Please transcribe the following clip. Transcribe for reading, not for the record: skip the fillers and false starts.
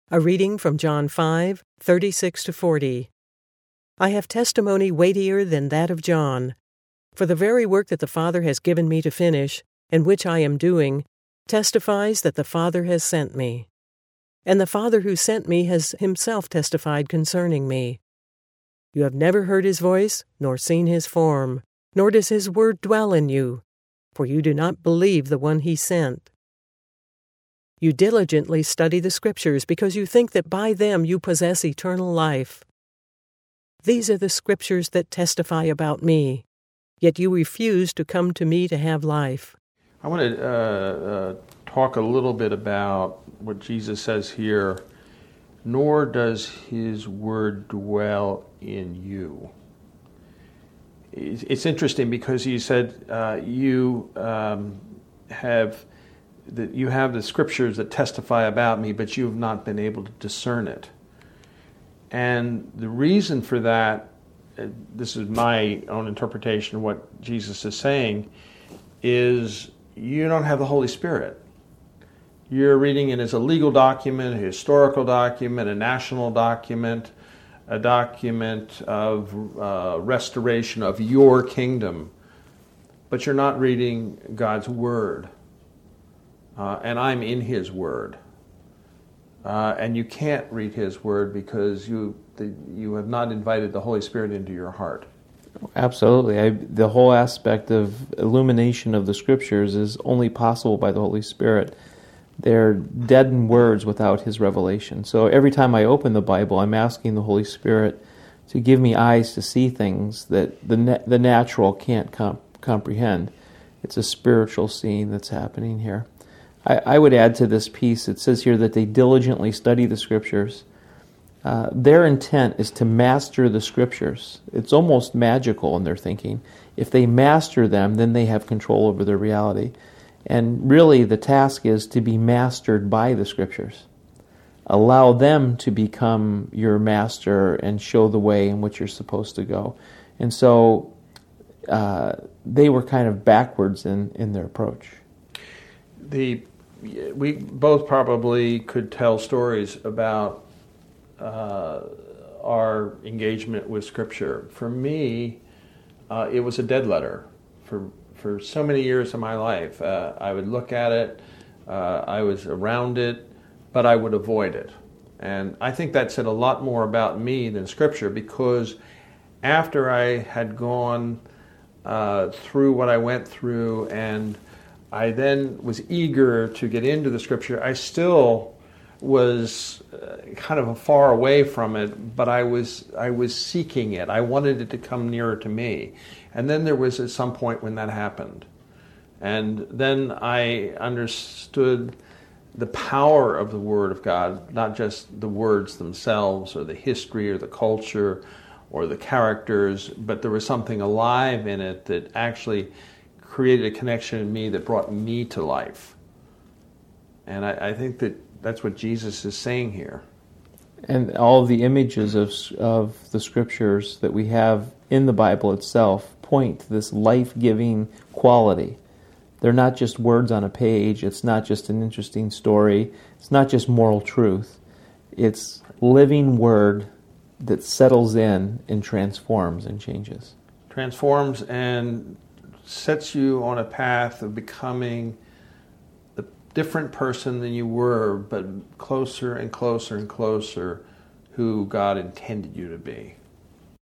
A reading from John 5:36-40. I have testimony weightier than that of John. For the very work that the Father has given me to finish, and which I am doing, testifies that the Father has sent me. And the Father who sent me has himself testified concerning me. You have never heard his voice, nor seen his form, nor does his word dwell in you, for you do not believe the one he sent. You diligently study the Scriptures because you think that by them you possess eternal life. These are the Scriptures that testify about me, yet you refuse to come to me to have life. I want to talk a little bit about what Jesus says here, nor does his word dwell in you. It's interesting because he said you have the Scriptures that testify about me, but you have not been able to discern it. And the reason for that, this is my own interpretation of what Jesus is saying, is you don't have the Holy Spirit. You're reading it as a legal document, a historical document, a national document, a document of restoration of your kingdom, but you're not reading God's Word. And I'm in his word. And you can't read his word because you have not invited the Holy Spirit into your heart. Absolutely. The whole aspect of illumination of the Scriptures is only possible by the Holy Spirit. They're deadened words without his revelation. So every time I open the Bible, I'm asking the Holy Spirit to give me eyes to see things that the natural can't comprehend. It's a spiritual seeing that's happening here. I would add to this piece, it says here that they diligently study the Scriptures. Their intent is to master the Scriptures. It's almost magical in their thinking. If they master them, then they have control over their reality. And really the task is to be mastered by the Scriptures. Allow them to become your master and show the way in which you're supposed to go. And so they were kind of backwards in their approach. We both probably could tell stories about our engagement with Scripture. For me, it was a dead letter. For so many years of my life, I would look at it, I was around it, but I would avoid it. And I think that said a lot more about me than Scripture, because after I had gone through what I went through and I then was eager to get into the Scripture, I still was kind of far away from it, but I was seeking it. I wanted it to come nearer to me. And then there was at some point when that happened. And then I understood the power of the Word of God, not just the words themselves or the history or the culture or the characters, but there was something alive in it that actually created a connection in me that brought me to life. And I think that's what Jesus is saying here. And all of the images of the Scriptures that we have in the Bible itself point to this life-giving quality. They're not just words on a page. It's not just an interesting story. It's not just moral truth. It's living Word that settles in and transforms and changes. Transforms and sets you on a path of becoming a different person than you were, but closer and closer and closer who God intended you to be.